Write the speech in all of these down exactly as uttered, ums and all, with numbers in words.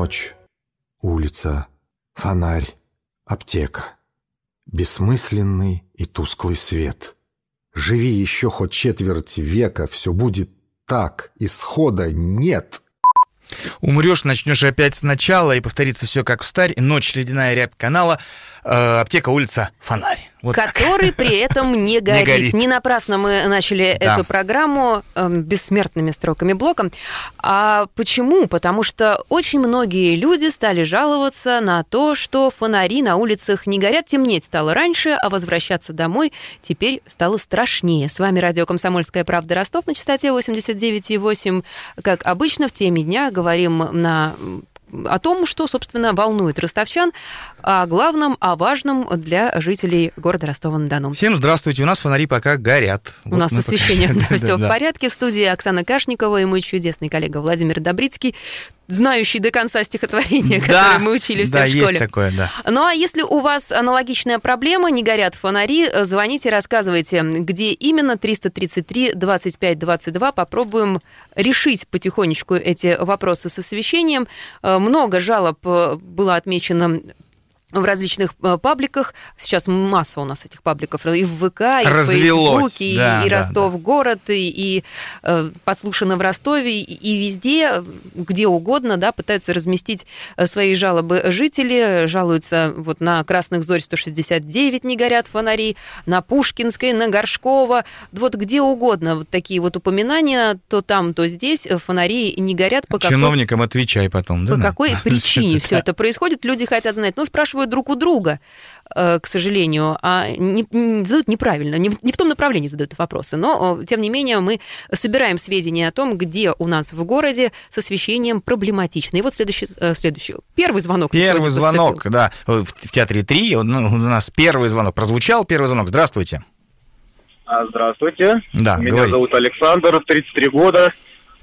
Ночь, улица, фонарь, аптека. Бессмысленный и тусклый свет. Живи еще хоть четверть века, все будет так, исхода нет. Умрешь, начнешь опять сначала, и повторится все как в старь. Ночь, ледяная рябь канала, э, аптека, улица, фонарь. Вот который так. При этом не горит. не горит. Не напрасно мы начали да. эту программу э, бессмертными строками блока. А почему? Потому что очень многие люди стали жаловаться на то, что фонари на улицах не горят. Темнеть стало раньше, а возвращаться домой теперь стало страшнее. С вами радио «Комсомольская правда» Ростов на частоте восемьдесят девять и восемь. Как обычно, в теме дня говорим на... о том, что, собственно, волнует ростовчан, о главном, о важном для жителей города Ростова-на-Дону. Всем здравствуйте, у нас фонари пока горят. У вот нас с освещением да, все в порядке. В студии Оксана Кашникова и мой чудесный коллега Владимир Добрицкий, знающий до конца стихотворения, да, которое мы учили все да, в школе. Есть такое, да. Ну а если у вас аналогичная проблема, не горят фонари, звоните, рассказывайте, где именно. Триста тридцать три двадцать пять двадцать два. Попробуем решить потихонечку эти вопросы с освещением. Много жалоб было отмечено в различных пабликах. Сейчас масса у нас этих пабликов и в ВК, и Развелось. в Фейсбуке, да, и, и да, Ростов-город, да. и, и э, подслушано в Ростове, и, и везде, где угодно, да, пытаются разместить свои жалобы жители, жалуются вот на Красных Зорь сто шестьдесят девять не горят фонари, на Пушкинской, на Горшкова, вот где угодно вот такие вот упоминания, то там, то здесь фонари не горят. По Чиновникам какой, отвечай потом, да? По какой причине все это происходит, люди хотят знать. Ну, спрашивают друг у друга, к сожалению, а не, не, задают неправильно, не, не в том направлении задают вопросы, но, тем не менее, мы собираем сведения о том, где у нас в городе с освещением проблематично. И вот следующий, следующий первый звонок. Первый звонок, поступил. Да, в, в театре три у нас первый звонок прозвучал, первый звонок. Здравствуйте. Здравствуйте. Да, Меня говорите. зовут Александр, тридцать три года,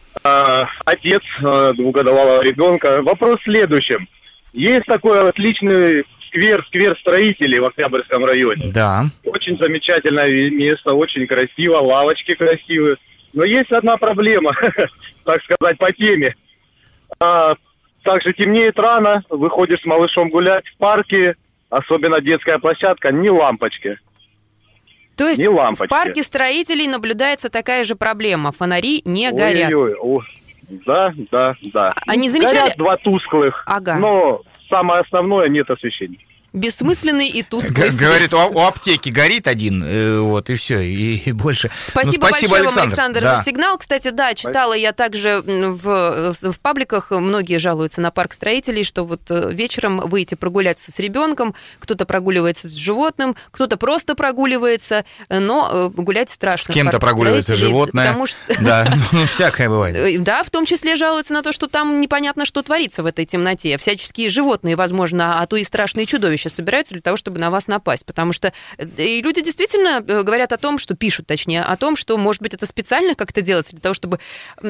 отец двухгодовалого ребенка. Вопрос в следующем. Есть такой отличный сквер, сквер строителей в Октябрьском районе. Да. Очень замечательное место, очень красиво, лавочки красивые. Но есть одна проблема, так сказать, по теме. А, также темнеет рано, выходишь с малышом гулять в парке, особенно детская площадка, ни лампочки. То есть ни лампочки. В парке строителей наблюдается такая же проблема, фонари не горят. Ой-ой-ой. Да, да, да. Они замечали? Горят два тусклых, ага. но самое основное нет освещения. Бессмысленный и тусклый свет. Говорит, у, у аптеки горит один, э, вот, и все, и, и больше. Спасибо, ну, спасибо большое Александр. вам, Александр, да. за сигнал. Кстати, да, читала я также в, в пабликах, многие жалуются на парк строителей, что вот вечером выйти прогуляться с ребенком, кто-то прогуливается с животным, кто-то просто прогуливается, но гулять страшно. С кем-то прогуливается животное, потому что... да, ну, всякое бывает. Да, в том числе жалуются на то, что там непонятно, что творится в этой темноте. Всяческие животные, возможно, а то и страшные чудовища собираются для того, чтобы на вас напасть. Потому что и люди действительно говорят о том, что пишут, точнее, о том, что, может быть, это специально как-то делается для того, чтобы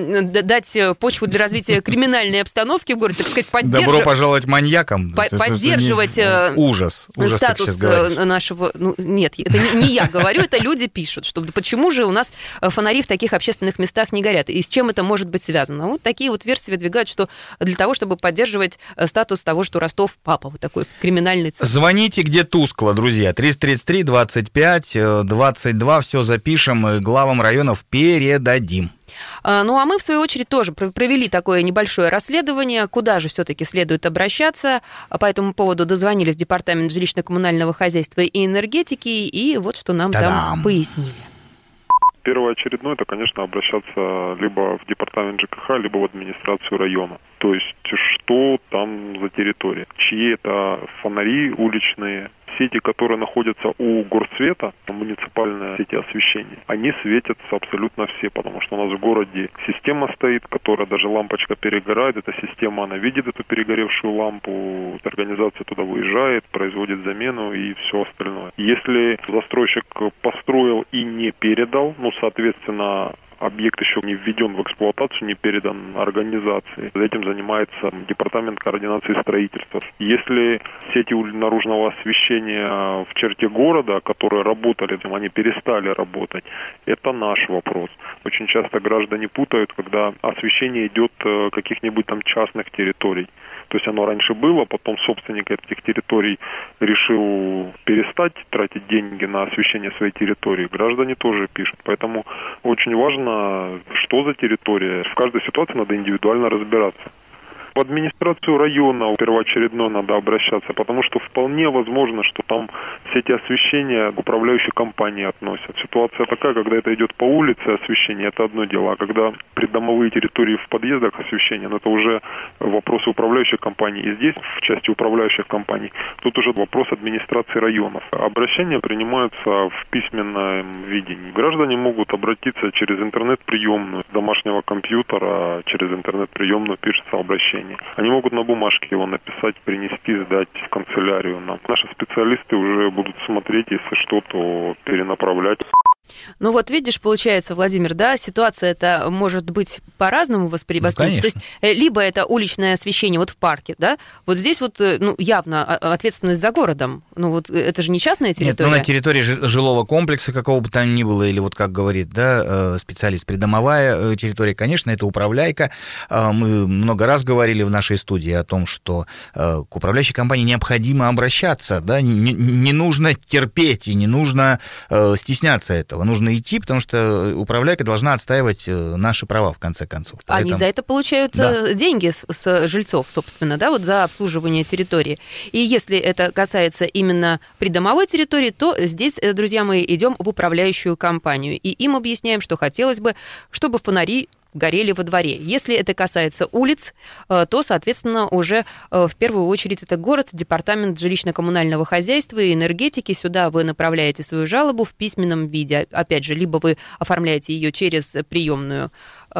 дать почву для развития криминальной обстановки в городе, так сказать, поддерживать... Добро пожаловать маньякам. Поддерживать ужас, ужас статус нашего... Ну, нет, это не, не я говорю, это люди пишут, что почему же у нас фонари в таких общественных местах не горят, и с чем это может быть связано. Вот такие вот версии выдвигают, что для того, чтобы поддерживать статус того, что Ростов папа, вот такой криминальный центр. Звоните, где тускло, друзья. триста тридцать три двадцать пять двадцать два. Все запишем и главам районов передадим. Ну, а мы, в свою очередь, тоже провели такое небольшое расследование, куда же все-таки следует обращаться. По этому поводу дозвонились в Департамент жилищно-коммунального хозяйства и энергетики, и вот что нам Та-дам. там пояснили. Первоочередное, это, конечно, обращаться либо в департамент ЖКХ, либо в администрацию района. То есть, что там за территория, чьи это фонари уличные, сети, которые находятся у горсвета, муниципальные сети освещения, они светятся абсолютно все, потому что у нас в городе система стоит, которая даже лампочка перегорает, эта система, она видит эту перегоревшую лампу, организация туда выезжает, производит замену и все остальное. Если застройщик построил и не передал, ну, соответственно, объект еще не введен в эксплуатацию, не передан организации. Этим занимается департамент координации строительства. Если сети наружного освещения в черте города, которые работали, они перестали работать, это наш вопрос. Очень часто граждане путают, когда освещение идет каких-нибудь там частных территорий. То есть оно раньше было, потом собственник этих территорий решил перестать тратить деньги на освещение своей территории. Граждане тоже пишут. Поэтому очень важно, что за территория. В каждой ситуации надо индивидуально разбираться. В администрацию района первоочередно надо обращаться, потому что вполне возможно, что там все эти освещения к управляющей компании относят. Ситуация такая, когда это идет по улице освещение, это одно дело, а когда придомовые территории в подъездах освещения, ну, это уже вопросы управляющей компании. И здесь, в части управляющих компаний, тут уже вопрос администрации районов. Обращения принимаются в письменном видении. Граждане могут обратиться через интернет-приемную с домашнего компьютера, через интернет-приемную пишется обращение. Они могут на бумажке его написать, принести, сдать в канцелярию нам. Наши специалисты уже будут смотреть, если что, то перенаправлять. Ну вот видишь, получается, Владимир, да, ситуация-то может быть по-разному восприниматься. Ну, то есть либо это уличное освещение вот в парке, да, вот здесь вот ну, явно ответственность за городом. Ну вот это же не частная территория. Нет, ну на территории жилого комплекса какого бы там ни было, или вот как говорит, да, специалист, придомовая территория, конечно, это управляйка. Мы много раз говорили в нашей студии о том, что к управляющей компании необходимо обращаться, да, не, не нужно терпеть и не нужно стесняться этого. Нужно идти, потому что управляйка должна отстаивать наши права, в конце концов. Поэтому... Они за это получают да. деньги с, с жильцов, собственно, да, вот за обслуживание территории. И если это касается именно придомовой территории, то здесь, друзья мои, идем в управляющую компанию. И им объясняем, что хотелось бы, чтобы фонари горели во дворе. Если это касается улиц, то, соответственно, уже в первую очередь это город, департамент жилищно-коммунального хозяйства и энергетики. Сюда вы направляете свою жалобу в письменном виде. Опять же, либо вы оформляете ее через приемную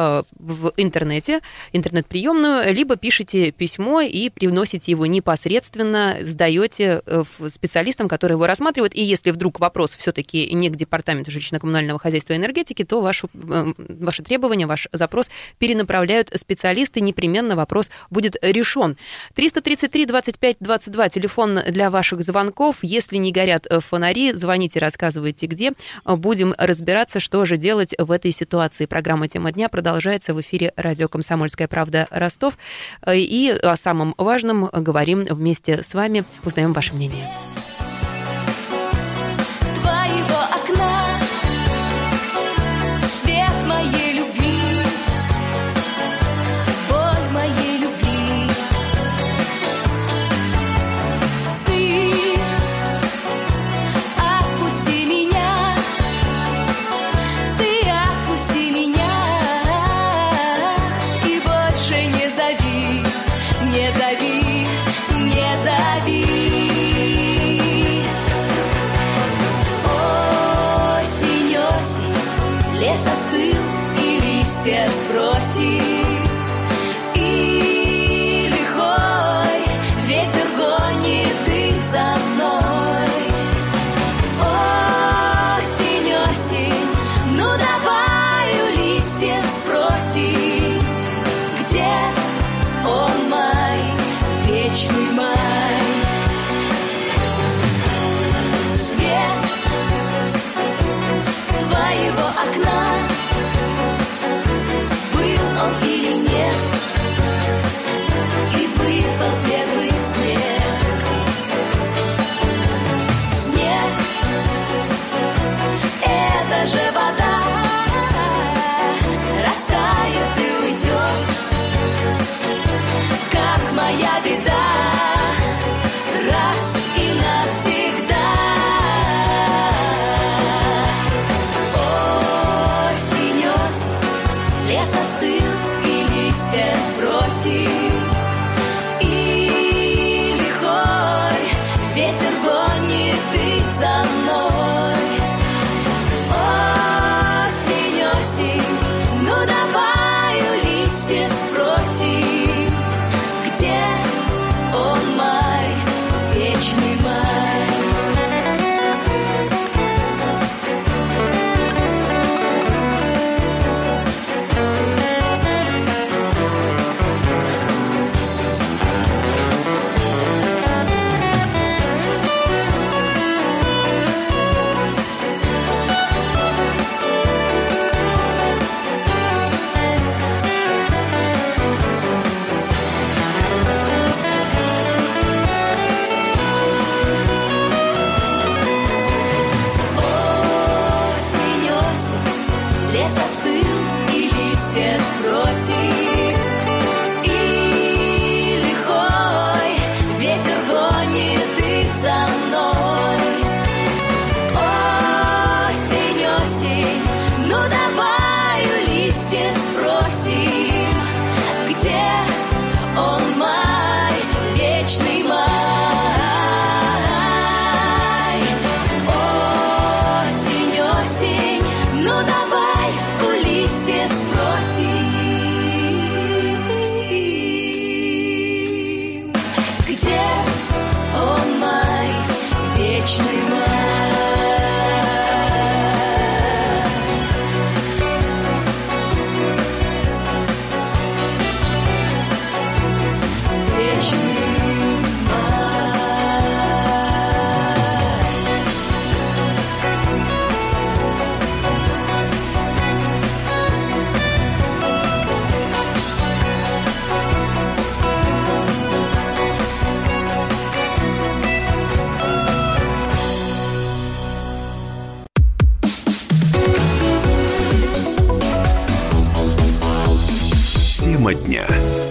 в интернете, интернет-приемную, либо пишете письмо и приносите его непосредственно, сдаете специалистам, которые его рассматривают. И если вдруг вопрос все-таки не к департаменту жилищно-коммунального хозяйства и энергетики, то вашу, ваши требования, ваш запрос перенаправляют специалисты, непременно вопрос будет решен. триста тридцать три двадцать пять двадцать два, телефон для ваших звонков. Если не горят фонари, звоните, рассказывайте, где. Будем разбираться, что же делать в этой ситуации. Программа «Тема дня» продолжается в эфире радио «Комсомольская правда» Ростов. И о самом важном говорим вместе с вами, узнаем ваше мнение. Твоего окна свет моей любви, боль моей любви. Ты отпусти меня, ты отпусти меня и больше не зови, не зови, не зови. Осень, осень, лес остыл и листья сбросил, и лихой ветер гонит их за мной. Осень, осень, ну давай у листьев спроси, где он май, вечный май. Свет твоего окна, был он или нет, и выпал первый снег. Снег — это же вода, растает и уйдет, как моя беда, раз и навсегда. Осень, осень, лес остыл и листья сбросил, и лихой ветер гонит их за мной. Осень, осень, ну давай у листьев спроси, где он май, вечный май. вечный Тема дня.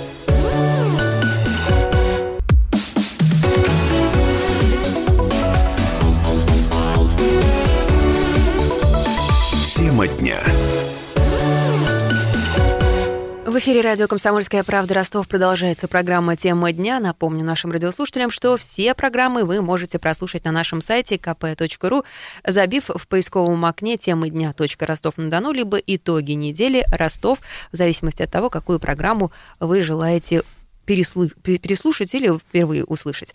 Тема дня. В эфире радио «Комсомольская правда» Ростов продолжается программа «Тема дня». Напомню нашим радиослушателям, что все программы вы можете прослушать на нашем сайте ка пэ точка ру, забив в поисковом окне «Темы дня. Ростов-на-Дону», либо «Итоги недели. Ростов», в зависимости от того, какую программу вы желаете переслушать или впервые услышать.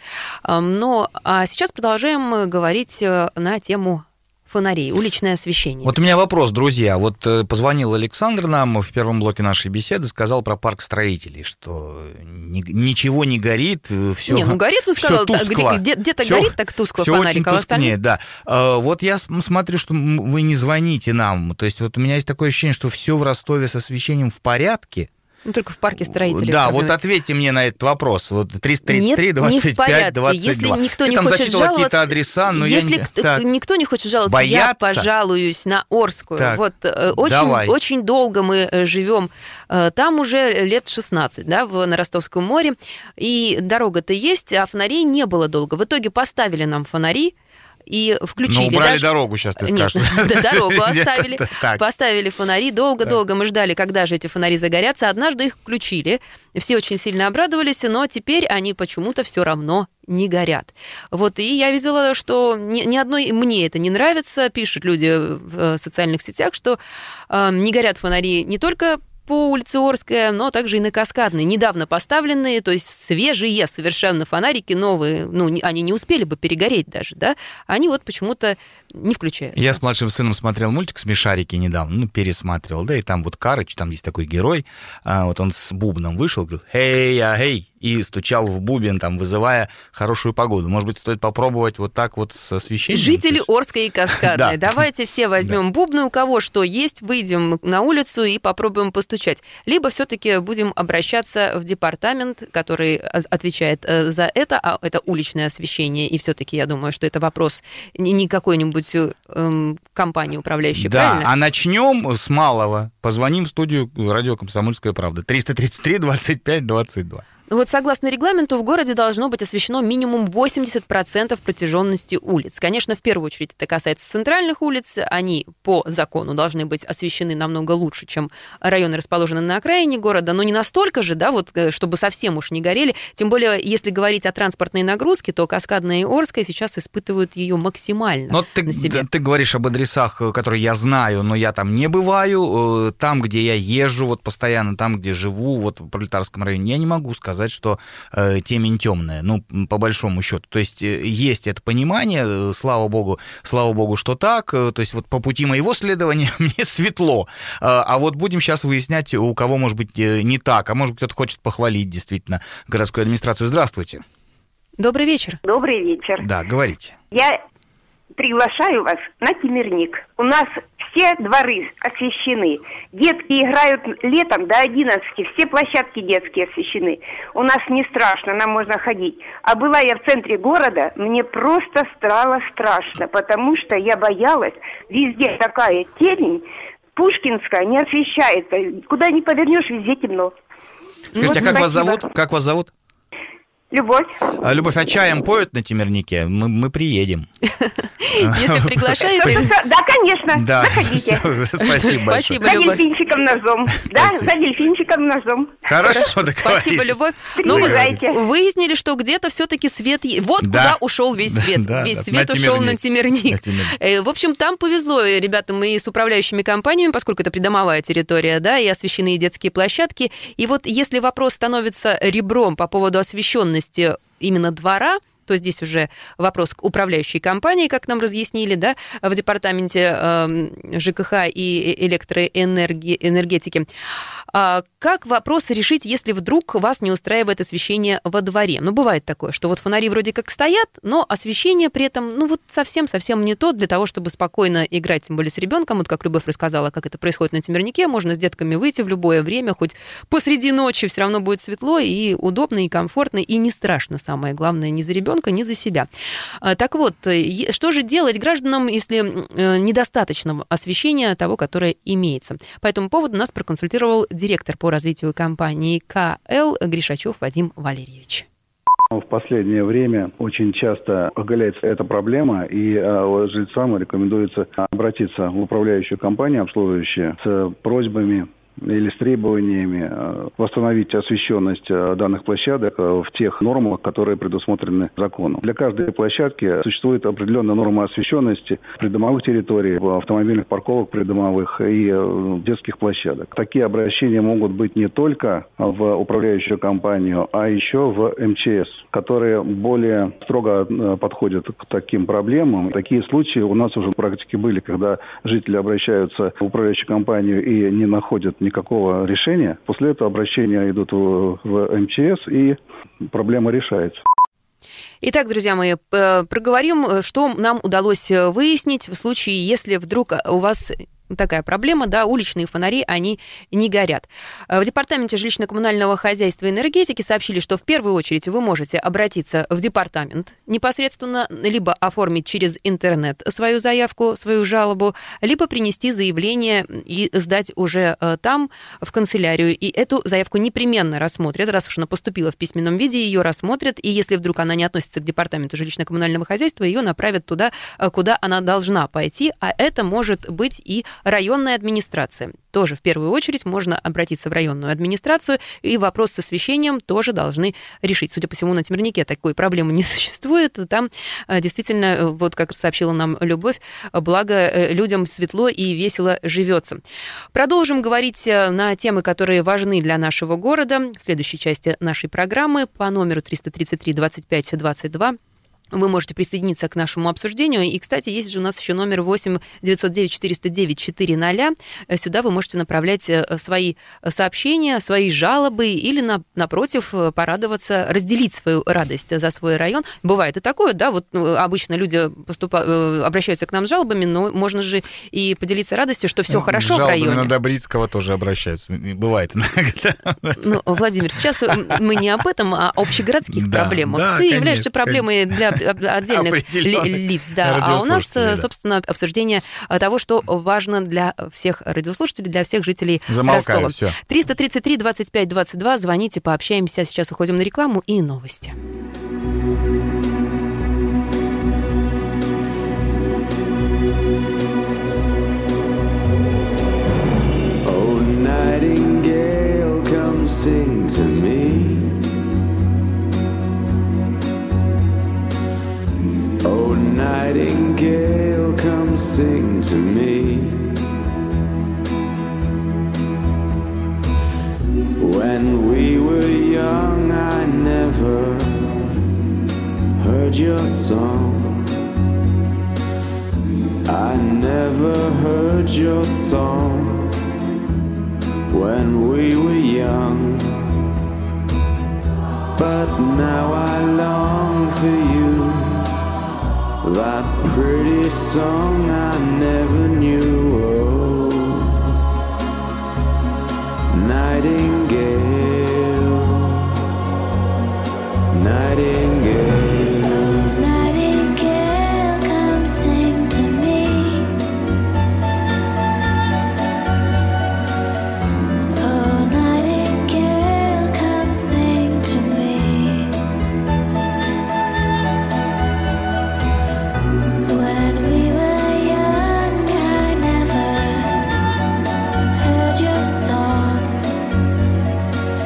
Но а сейчас продолжаем говорить на тему фонарей, уличное освещение. Вот у меня вопрос, друзья. Вот позвонил Александр нам в первом блоке нашей беседы, сказал про парк строителей, что ни, ничего не горит, все Не, ну горит, он сказал, тускло. Где, где-то всё, горит так тускло всё фонарик, а остальные... Да. Вот я смотрю, что вы не звоните нам. То есть вот у меня есть такое ощущение, что все в Ростове с освещением в порядке. Ну, только в парке строителей. Да, вот ответьте мне на этот вопрос. Вот триста тридцать три двадцать пять двадцать два. Если никто Ты не там хочет зачитывала жаловаться, какие-то адреса, но если я не... Так. никто не хочет жаловаться, Бояться? я пожалуюсь на Орскую. Так. Вот очень, очень долго мы живем там уже лет шестнадцать, да, в, на Ростовском море, и дорога-то есть, а фонарей не было долго. В итоге поставили нам фонари, и включили. Ну, убрали даже... дорогу, сейчас ты скажешь. Нет, дорогу оставили, поставили фонари, долго-долго мы ждали, когда же эти фонари загорятся. Однажды их включили, все очень сильно обрадовались, но теперь они почему-то все равно не горят. Вот, и я видела, что ни, ни одной мне это не нравится, пишут люди в социальных сетях, что э, не горят фонари не только по улице Орская, но также и на Каскадной. Недавно поставленные, то есть свежие совершенно фонарики, новые, ну, они не успели бы перегореть даже, да, они вот почему-то не включаются. Я с младшим сыном смотрел мультик «Смешарики» недавно, ну, пересматривал, да, и там вот Карыч, там есть такой герой, а, вот он с бубном вышел, говорил «Хей, а, хей», и стучал в бубен, там, вызывая хорошую погоду. Может быть, стоит попробовать вот так вот с освещением? Жители Орской и Каскадной, да. Давайте все возьмем да. бубны, у кого что есть, выйдем на улицу и попробуем постучать. Либо все-таки будем обращаться в департамент, который отвечает за это, а это уличное освещение, и все-таки я думаю, что это вопрос не какой-нибудь эм, компании управляющей, да, правильно? А начнем с малого. Позвоним в студию радио «Комсомольская правда». триста тридцать три двадцать пять двадцать два. Вот согласно регламенту, в городе должно быть освещено минимум восемьдесят процентов протяженности улиц. Конечно, в первую очередь это касается центральных улиц. Они по закону должны быть освещены намного лучше, чем районы, расположенные на окраине города, но не настолько же, да, вот, чтобы совсем уж не горели. Тем более, если говорить о транспортной нагрузке, то Каскадная и Орская сейчас испытывают ее максимально но ты, на себе. Ты говоришь об адресах, которые я знаю, но я там не бываю. Там, где я езжу вот постоянно, там, где живу, вот в Пролетарском районе, я не могу сказать, что э, темень темная, ну, по большому счету. То есть э, есть это понимание, э, слава богу, слава богу, что так. Э, то есть вот по пути моего следования мне светло. Э, а вот будем сейчас выяснять, у кого, может быть, э, не так, а может быть, кто-то хочет похвалить действительно городскую администрацию. Здравствуйте. Добрый вечер. Добрый вечер. Да, говорите. Я приглашаю вас на Темирник. У нас все дворы освещены. Детки играют летом до одиннадцати. Все площадки детские освещены. У нас не страшно, нам можно ходить. А была я в центре города, мне просто стало страшно, потому что я боялась. Везде такая темень. Пушкинская не освещается. Куда ни повернешь, везде темно. Скажите, вот, а как спасибо. вас зовут? Как вас зовут? Любовь. А, Любовь, а чаем поют на Темирнике? Мы, мы приедем. Если приглашаете... Да, конечно, да. заходите. Спасибо Спасибо, за Любовь. дельфинчиком ножом. Да, за дельфинчиком ножом. Хорошо, договорились. Спасибо, Любовь. Ну, вы выяснили, что где-то все-таки свет... Вот да. куда ушел весь свет. Да, весь да, свет на ушел Темирник. на Темирник. На Темирник. В общем, там повезло ребятам и с управляющими компаниями, поскольку это придомовая территория, да, и освещены детские площадки. И вот если вопрос становится ребром по поводу освещенности именно двора, то что здесь уже вопрос к управляющей компании, как нам разъяснили, да, в департаменте э, ЖКХ и электроэнергетики. А как вопрос решить, если вдруг вас не устраивает освещение во дворе? Ну, бывает такое, что вот фонари вроде как стоят, но освещение при этом, ну, вот совсем-совсем не то для того, чтобы спокойно играть, тем более с ребенком. Вот как Любовь рассказала, как это происходит на Темирнике, можно с детками выйти в любое время, хоть посреди ночи, все равно будет светло и удобно, и комфортно, и не страшно, самое главное, ни за ребенка, ни за себя. Так вот, что же делать гражданам, если недостаточно освещения того, которое имеется? По этому поводу нас проконсультировал директор по развитию компании ка эл Гришачев Вадим Валерьевич. В последнее время очень часто оголяется эта проблема, и э, жильцам рекомендуется обратиться в управляющую компанию, обслуживающую, с просьбами или с требованиями восстановить освещенность данных площадок в тех нормах, которые предусмотрены законом. Для каждой площадки существует определенная норма освещенности придомовых территорий, автомобильных парковок придомовых и детских площадок. Такие обращения могут быть не только в управляющую компанию, а еще в эм че эс, которые более строго подходят к таким проблемам. Такие случаи у нас уже в практике были, когда жители обращаются в управляющую компанию и не находят никакого решения. После этого обращения идут в, в эм че эс, и проблема решается. Итак, друзья мои, проговорим, что нам удалось выяснить в случае, если вдруг у вас такая проблема, да, уличные фонари, они не горят. В департаменте жилищно-коммунального хозяйства и энергетики сообщили, что в первую очередь вы можете обратиться в департамент непосредственно, либо оформить через интернет свою заявку, свою жалобу, либо принести заявление и сдать уже там, в канцелярию. И эту заявку непременно рассмотрят, раз уж она поступила в письменном виде, ее рассмотрят, и если вдруг она не относится к департаменту жилищно-коммунального хозяйства, ее направят туда, куда она должна пойти, а это может быть и районная администрация. Тоже в первую очередь можно обратиться в районную администрацию, и вопрос с освещением тоже должны решить. Судя по всему, на Темирнике такой проблемы не существует. Там действительно, вот как сообщила нам Любовь, благо людям светло и весело живется. Продолжим говорить на темы, которые важны для нашего города в следующей части нашей программы по номеру триста тридцать три двадцать пять двадцать два. Вы можете присоединиться к нашему обсуждению. И, кстати, есть же у нас еще номер восемь девятьсот девять четыреста девять четыреста. Сюда вы можете направлять свои сообщения, свои жалобы или, напротив, порадоваться, разделить свою радость за свой район. Бывает и такое, да, вот ну, обычно люди поступают, обращаются к нам с жалобами, но можно же и поделиться радостью, что все хорошо в районе. На Добрицкого тоже обращаются. Бывает иногда. Ну, Владимир, сейчас мы не об этом, а о общегородских да, проблемах. Да, Ты конечно, являешься проблемой для отдельных лиц, да. А у нас, да. собственно, обсуждение того, что важно для всех радиослушателей, для всех жителей Замолкаю, Ростова. Все. триста тридцать три двадцать пять двадцать два, звоните, пообщаемся. Сейчас уходим на рекламу и новости. Oh, nightingale, come sing to me. Oh, nightingale, come sing to me. When we were young, I never heard your song. I never heard your song when we were young. But now I long for you. That pretty song I never knew. Oh, nightingale, nightingale. Oh, nightingale, come sing to me. Oh, nightingale, come sing to me. When we were young, I never heard your song.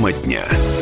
Тема дня.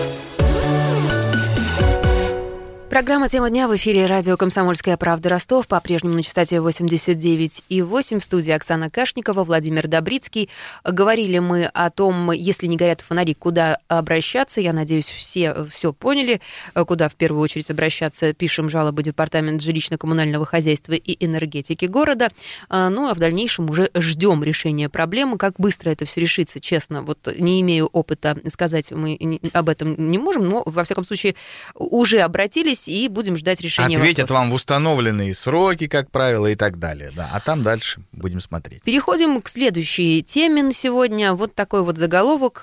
Программа «Тема дня» в эфире радио «Комсомольская правда» Ростов. По-прежнему на частоте восемьдесят девять и восемь. В студии Оксана Кашникова, Владимир Добрицкий. Говорили мы о том, если не горят фонари, куда обращаться. Я надеюсь, все все поняли, куда в первую очередь обращаться. Пишем жалобы в Департамент жилищно-коммунального хозяйства и энергетики города. Ну, а в дальнейшем уже ждем решения проблемы. Как быстро это все решится, честно, вот не имею опыта сказать, мы об этом не можем, но, во всяком случае, уже обратились и будем ждать решения вопроса. Ответят вам в установленные сроки, как правило, и так далее. Да. А там дальше будем смотреть. Переходим к следующей теме на сегодня. Вот такой вот заголовок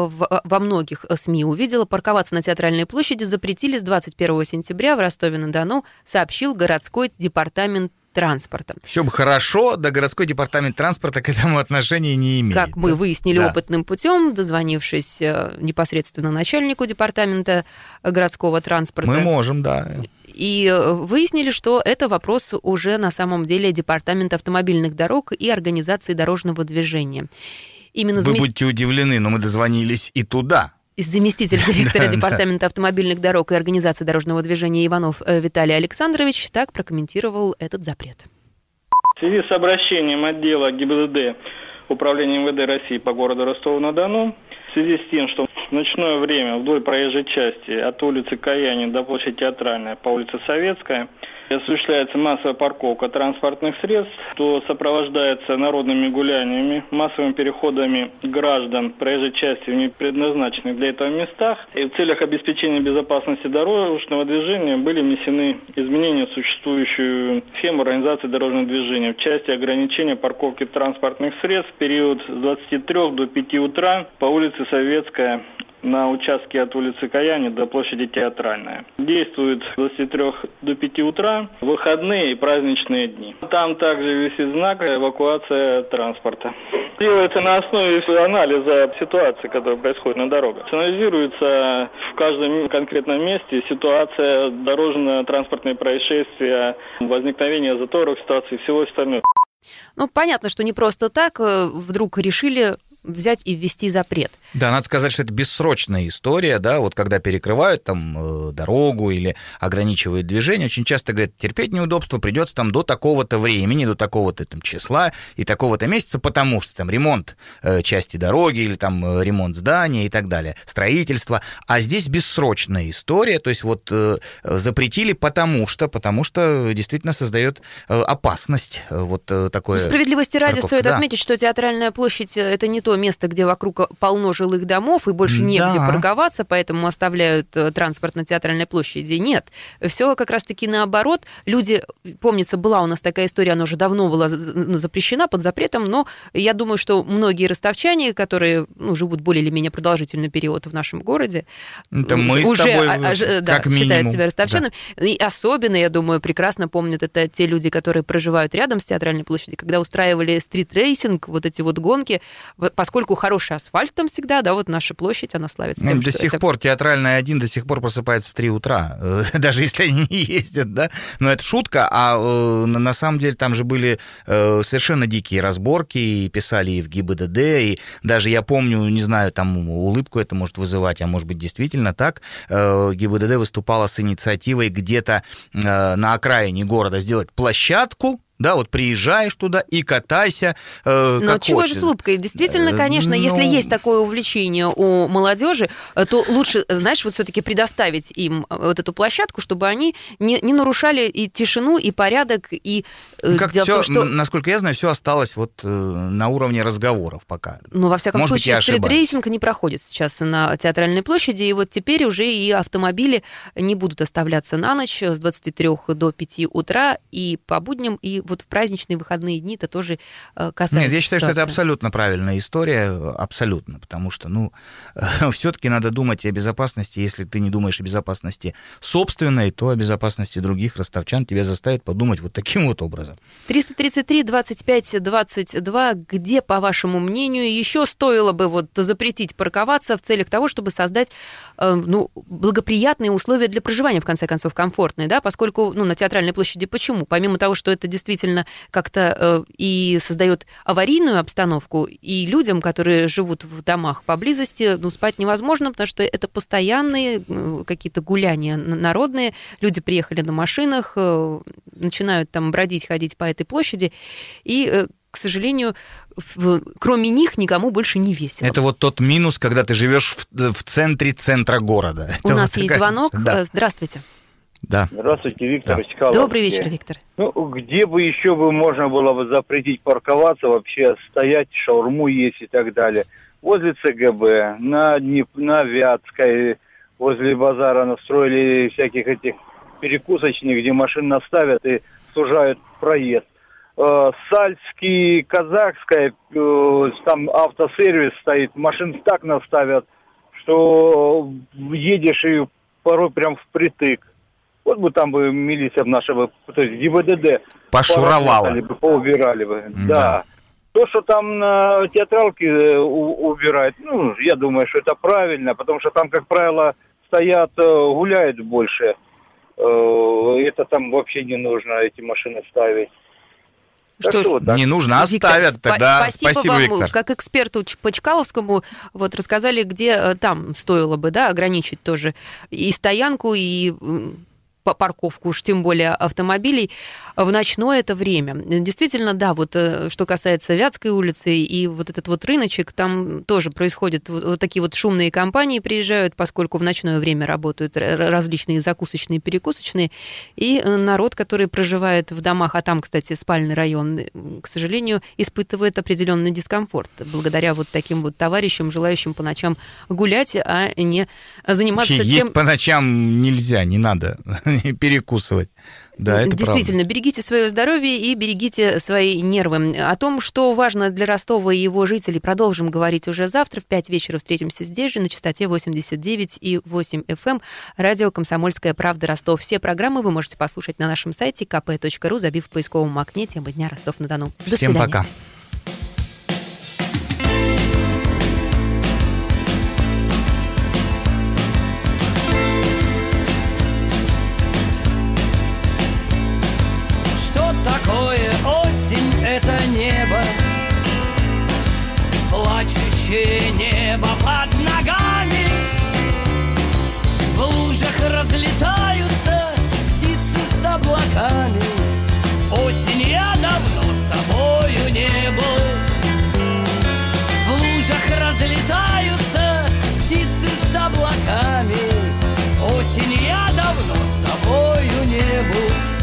во многих СМИ увидела. Парковаться на Театральной площади запретили с двадцать первого сентября в Ростове-на-Дону, сообщил городской департамент транспорта. Все бы хорошо, да городской департамент транспорта к этому отношения не имеет. Как мы да? выяснили да. опытным путем, дозвонившись непосредственно начальнику департамента городского транспорта. Мы можем, да. И выяснили, что это вопрос уже на самом деле Департамента автомобильных дорог и организации дорожного движения. Именно Вы замест... будете удивлены, но мы дозвонились и туда. Заместитель директора Департамента автомобильных дорог и организации дорожного движения Иванов Виталий Александрович так прокомментировал этот запрет. В связи с обращением отдела ГИБДД Управления МВД России по городу Ростову-на-Дону, в связи с тем, что в ночное время вдоль проезжей части от улицы Каяни до площади Театральная по улице Советская осуществляется массовая парковка транспортных средств, то сопровождается народными гуляниями, массовыми переходами граждан проезжей части в непредназначенных для этого местах. И в целях обеспечения безопасности дорожного движения были внесены изменения в существующую схему организации дорожного движения в части ограничения парковки транспортных средств в период с двадцати трёх до пяти утра по улице Советская на участке от улицы Каяни до площади Театральная. Действует с двадцати трёх до пяти утра, выходные и праздничные дни. Там также висит знак «Эвакуация транспорта». Делается на основе анализа ситуации, которая происходит на дорогах. Анализируется в каждом конкретном месте ситуация дорожно-транспортные происшествия, возникновение заторов, ситуации и всего остального. Ну, понятно, что не просто так вдруг решили взять и ввести запрет. Да, надо сказать, что это бессрочная история, да, вот когда перекрывают там э, дорогу или ограничивают движение, очень часто говорят, терпеть неудобства придется там до такого-то времени, до такого-то там числа и такого-то месяца, потому что там ремонт э, части дороги или там э, ремонт здания и так далее, строительство, а здесь бессрочная история, то есть вот э, запретили потому что, потому что действительно создает э, опасность э, вот э, такое. Справедливости ради парковка. стоит Да. отметить, что Театральная площадь — это не то место, где вокруг полно жилых домов и больше негде Да. парковаться, поэтому оставляют транспорт на Театральной площади. Нет, все как раз-таки наоборот. Люди, помнится, была у нас такая история, она уже давно была запрещена под запретом, но я думаю, что многие ростовчане, которые ну, живут более или менее продолжительный период в нашем городе, это мы уже с тобой, а, а, да, как минимум. считают себя ростовчанами. Да. И особенно, я думаю, прекрасно помнят это те люди, которые проживают рядом с Театральной площадью, когда устраивали стрит-рейсинг, вот эти вот гонки, поскольку хороший асфальт там всегда, да, вот наша площадь, она славится тем, До что сих это... пор Театральная один до сих пор просыпается в три утра, даже если они не ездят, да, но это шутка, а на самом деле там же были совершенно дикие разборки, и писали и в ГИБДД, и даже я помню, не знаю, там улыбку это может вызывать, а может быть действительно так, ГИБДД выступала с инициативой где-то на окраине города сделать площадку, да, вот приезжаешь туда и катайся, э, Но как чего хочешь. же с улыбкой? Действительно, конечно, Ну... если есть такое увлечение у молодежи, то лучше, знаешь, вот все-таки предоставить им вот эту площадку, чтобы они не, не нарушали и тишину, и порядок, и ну, как дело все, в том, что... насколько я знаю, все осталось вот э, на уровне разговоров пока. Ну, во всяком Может быть, случае, я стрит-рейсинг не проходит сейчас на Театральной площади, и вот теперь уже и автомобили не будут оставляться на ночь с двадцати трёх до пяти утра, и по будням, и вот в праздничные выходные дни это тоже касается. Нет, я считаю, ситуации. что это абсолютно правильная история, абсолютно, потому что, ну, все-таки надо думать о безопасности. Если ты не думаешь о безопасности собственной, то о безопасности других ростовчан тебя заставит подумать вот таким вот образом. триста тридцать три двадцать пять двадцать два. Где, по вашему мнению, еще стоило бы вот запретить парковаться в целях того, чтобы создать э, ну, благоприятные условия для проживания, в конце концов, комфортные, да, поскольку ну, на Театральной площади почему? Помимо того, что это действительно действительно как-то и создает аварийную обстановку, и людям, которые живут в домах поблизости, ну, спать невозможно, потому что это постоянные какие-то гуляния народные. Люди приехали на машинах, начинают там бродить, ходить по этой площади, и, к сожалению, кроме них никому больше не весело. Это вот тот минус, когда ты живешь в, в центре центра города. У Это нас вот есть такая... звонок. Да. Здравствуйте. Да. Здравствуйте, Виктор да. из Чкаловки. Добрый вечер, Виктор. Ну, где бы еще бы можно было бы запретить парковаться, вообще стоять, шаурму есть и так далее. Возле ЦГБ, на, на Вятской, возле базара настроили всяких этих перекусочных, где машины наставят и сужают проезд. Сальский, Казахская, там автосервис стоит, машин так наставят, что едешь и порой прям впритык. Вот бы там бы милиция наша бы, то есть ГИБДД пошуровала бы, поубирали бы. Да. да. То, что там на театралке убирают, ну, я думаю, что это правильно, потому что там, как правило, стоят, гуляют больше. Это там вообще не нужно, эти машины ставить. Что ж, вот не нужно, оставят. Виктор, тогда спасибо, спасибо вам, Виктор. Как эксперту по Чкаловскому, вот рассказали, где там стоило бы, да, ограничить тоже и стоянку, и парковку, уж тем более автомобилей, в ночное это время. Действительно, да, вот что касается Вятской улицы и вот этот вот рыночек, там тоже происходят вот, вот такие вот шумные компании приезжают, поскольку в ночное время работают различные закусочные, перекусочные, и народ, который проживает в домах, а там, кстати, спальный район, к сожалению, испытывает определенный дискомфорт благодаря вот таким вот товарищам, желающим по ночам гулять, а не заниматься Вообще, тем... Есть по ночам нельзя, не надо перекусывать. Да, это Действительно, правда. Берегите свое здоровье и берегите свои нервы. О том, что важно для Ростова и его жителей, продолжим говорить уже завтра. В пять вечера встретимся здесь же на частоте восемьдесят девять и восемь эф эм. Радио «Комсомольская правда» Ростов. Все программы вы можете послушать на нашем сайте ка пэ точка ру, забив в поисковом окне «Тема дня Ростов-на-Дону». До Всем свидания. пока. Такое осень — это небо, плачущее небо под ногами. В лужах разлетаются птицы с облаками. Осень, я давно с тобою не был. В лужах разлетаются птицы с облаками. Осень, я давно с тобою не был.